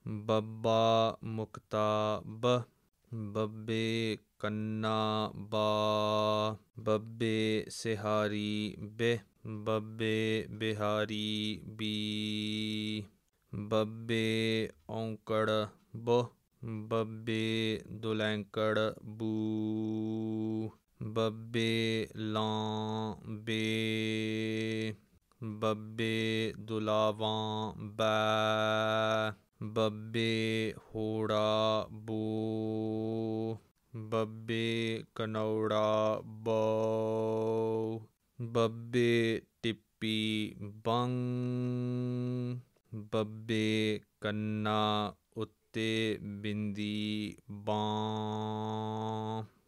ਬੱਬਾ ਮੁਕਤਾ ਬ, ਬੱਬੇ ਕੰਨਾ ਬਾ, ਬੱਬੇ ਸਿਹਾਰੀ ਬਿ, ਬੱਬੇ ਬਿਹਾਰੀ ਬੀ, ਬੱਬੇ ਔਂਕੜ ਬੁ, ਬੱਬੇ ਦੁਲੈਂਕੜ ਬੂ, ਬੱਬੇ ਲਾਂ ਬੇ, ਬੱਬੇ ਦੁਲਾਵਾਂ ਬੈ, ਬੱਬੇ ਹੋੜਾ ਬੋ, ਬੱਬੇ ਕਨੌੜਾ ਬੌ, ਬੱਬੇ ਟਿੱਪੀ ਬੰ, ਬੱਬੇ ਕੰਨਾ ਉੱਤੇ ਬਿੰਦੀ ਬਾਂ।